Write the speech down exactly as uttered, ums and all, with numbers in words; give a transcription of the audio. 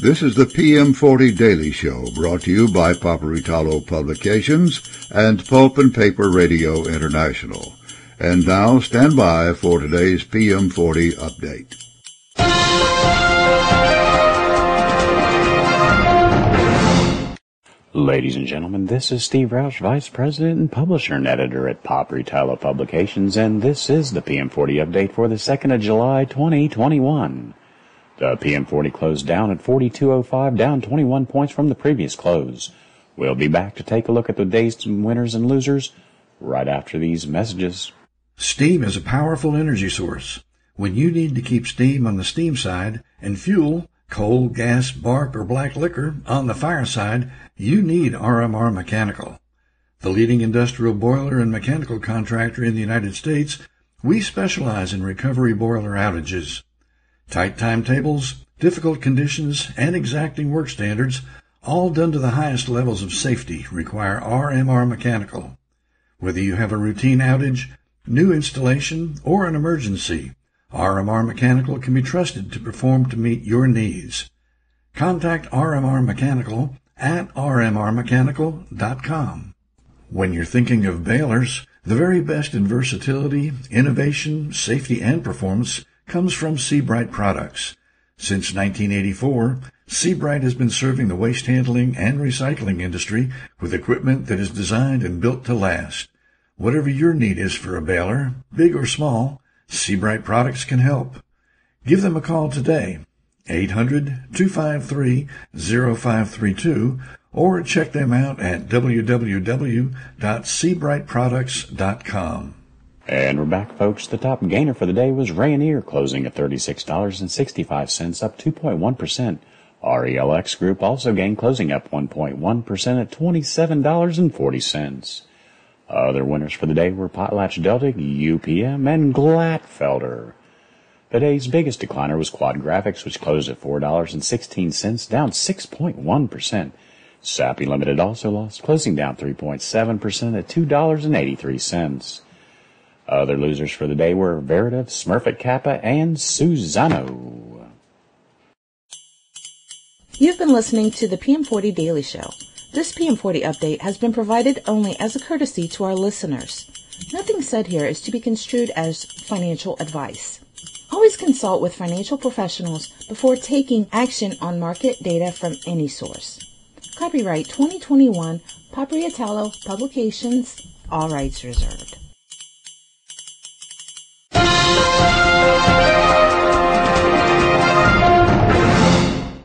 This is the P M forty Daily Show, brought to you by Paperitalo Publications and Pulp and Paper Radio International. And now, stand by for today's P M forty update. Ladies and gentlemen, this is Steve Roush, Vice President and Publisher and Editor at Paperitalo Publications, and this is the P M forty update for the second of July, twenty twenty-one. The P M forty closed down at forty-two oh five, down twenty-one points from the previous close. We'll be back to take a look at the day's winners and losers right after these messages. Steam is a powerful energy source. When you need to keep steam on the steam side and fuel, coal, gas, bark, or black liquor on the fire side, you need R M R Mechanical. The leading industrial boiler and mechanical contractor in the United States, we specialize in recovery boiler outages. Tight timetables, difficult conditions, and exacting work standards, all done to the highest levels of safety, require R M R Mechanical. Whether you have a routine outage, new installation, or an emergency, R M R Mechanical can be trusted to perform to meet your needs. Contact R M R Mechanical at r m r mechanical dot com. When you're thinking of balers, the very best in versatility, innovation, safety, and performance comes from Seabright Products. Since nineteen eighty-four, Seabright has been serving the waste handling and recycling industry with equipment that is designed and built to last. Whatever your need is for a baler, big or small, Seabright Products can help. Give them a call today, eight hundred, two five three, oh five three two, or check them out at w w w dot seabright products dot com. And we're back, folks. The top gainer for the day was Rayonier, closing at thirty-six dollars and sixty-five cents, up two point one percent. R E L X Group also gained, closing up one point one percent at twenty-seven dollars and forty cents. Other winners for the day were PotlatchDeltic, U P M, and Glatfelter. The day's biggest decliner was Quad Graphics, which closed at four dollars and sixteen cents, down six point one percent. Sappi Limited also lost, closing down three point seven percent at two dollars and eighty-three cents. Other losers for the day were Veritiv, Smurfit Kappa, and Suzano. You've been listening to the P M forty Daily Show. This P M forty update has been provided only as a courtesy to our listeners. Nothing said here is to be construed as financial advice. Always consult with financial professionals before taking action on market data from any source. Copyright twenty twenty-one, Paperitalo Publications, all rights reserved.